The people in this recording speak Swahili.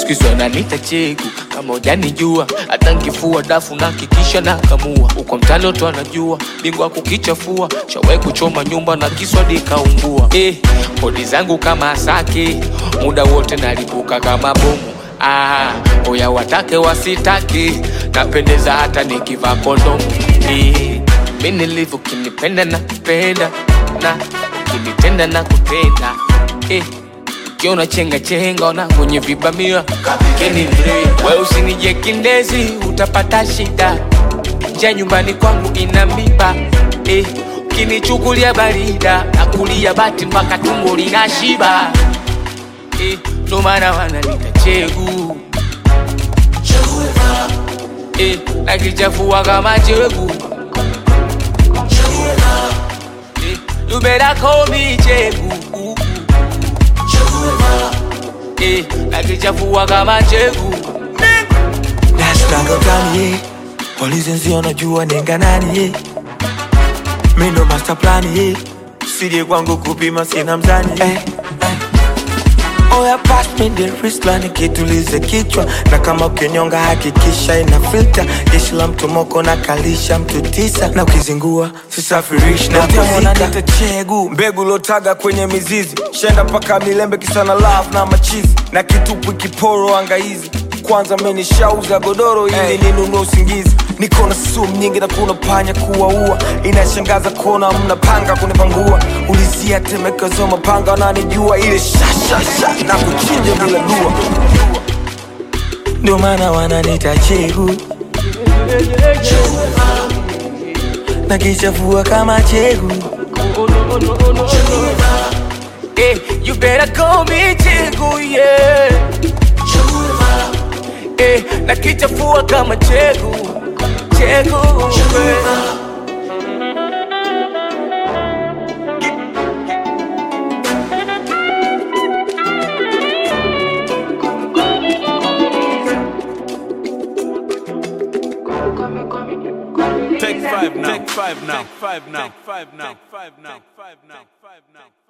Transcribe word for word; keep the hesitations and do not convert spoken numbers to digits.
Sikizo ananita chegu kama hujanijua, hata nikifua dafu na kikisha na kamua. Uko mtani watu wanajua, bingwa kukichafua, shawahi kuchoma nyumba na kiswadi kaungua. Eh, kodi zangu kama asake, muda wote nalipuka kama bomu. Ah, oya watake wasitake, napendeza hata nikivaa kondomu. Eh, mimi nilivyo kinipenda na kupenda, na kinitenda na kutenda. Eh, kiona chenga chenga ona kwenye vibamia kapikeni mre. Wewe usinije kindezi utapata shida, njia nyumbani kwangu ina miba. Eh, ukinichukulia barida nakulia bati mpaka tumbo linashiba. Eh, ndo maana wananiita chegu. Eh, nakichafua kama chegu. Eh, you better call me chegu. Eh, nakichafua kama chegu. Nashkanga utani ye, police nzi wanajua nenga nani ye. Mimi ndo master plan ye, sije kwangu kupima sina mzani ye. eh, eh. Oya pass me the wristline kitulize kichwa, na kama ukinyonga hakikisha ina filter. Jeshi la mtu moko na kalisha mtu tisa, na ukizingua sisafirishi na kuzika. Nita chegu, mbegu lotaga kwenye mizizi, shenda paka milembe kisana love na machizi, na kitupu kiporo angaizi. Kwanza meni shauza godoro ili hey, ninunue usingizi. Niko na sumu nyingi na kuna panya kuwaua, inashangaza kuona mna panga kunipangua. Ulizia temeka zo mapanga wananijua, ile shashasha na kuchinja bila dua. Ndio maana wananiita chegu, na kichafua kama chegu. Eh, you better call me chegu, yeah. Eh, na kichafua kama chegu. Chegu, yeah. Take five now. Take five now. Take five now. Take five now. Take five now. Take five now.